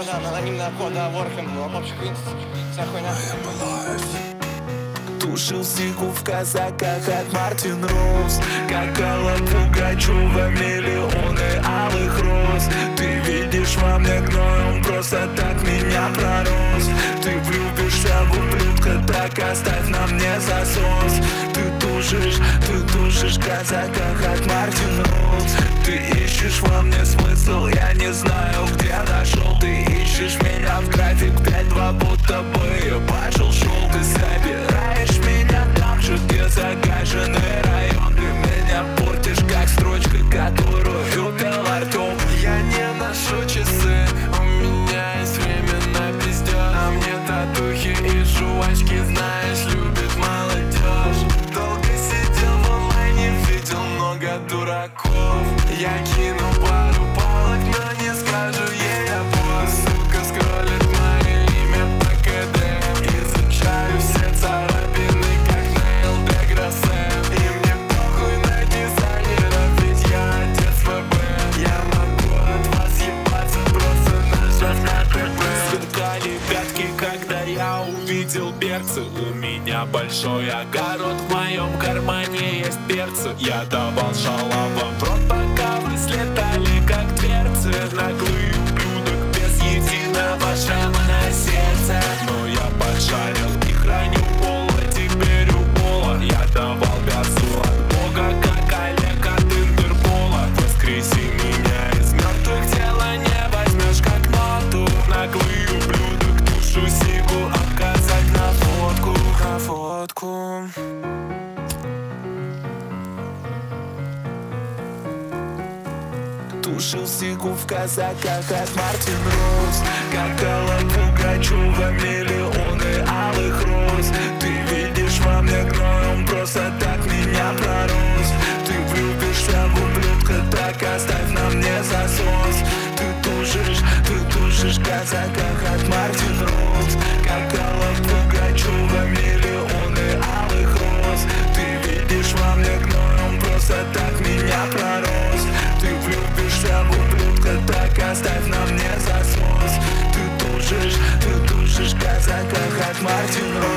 да, анонимная кода Ворхем, общий квинт, вся хуйня. Тушил сигу в казаках от Мартин Роуз, как Алла Пугачева, миллионы алых роз. Ты видишь во мне гной, он просто так меня пророс. Ты влюбишься в ублюдка, так оставь на мне засос. Ты тушишь в казаках от Мартин Роуз. Ты ищешь во мне смысл, я не знаю, где нашел. Ты ищешь меня в график 5-2, будто бы ебашил шел. Ты собираешь меня там же, где загаженный район. Ты меня портишь, как строчка, которую вел Артем. Я не ношу часы, у меня есть время на пиздеж. А мне татухи и жвачки, знаешь, любит молодежь. Долго сидел в онлайне, видел много дураков. Я кину пару палок, но не скажу ей я босс. Сука скроллит мое имя по КД. Изучаю все царапины, как Нейл Деграссе. И мне похуй на дизайнеров, ведь я отец ФБ. Я могу от вас ебаться, просто нажав на ТП. Сверкали пятки, когда я увидел берцы. У меня большой огород, в моем кармане есть перцы. Я давал шалавам в рот, пока вы слетали, как дверцы. Наглый ублюдок без единого шрама на сердце. Но я пошарил и храню пола, теперь у пола. Я давал газу от Бога, как Олег от Интерпола. Воскреси меня из мертвых, тело не возьмешь как ноту. Наглый ублюдок, тушу сигу, отказать на фотку. На фотку. Тушил сигу в казаках от Мартин Роуз, как Алла Пугачева, миллионы алых роз. Ты видишь во мне гной, он просто так меня пророс. Ты влюбишься в ублюдка, так оставь на мне засос. Ты тушишь в казаках от Мартин Роуз, как Алла Пугачева, миллионы алых роз. Ты видишь во мне гной, он просто так меня пророс. Ты влюбишься в ублюдка, так оставь на мне засос. Ты тушишь в казаках от Мартин Роуз.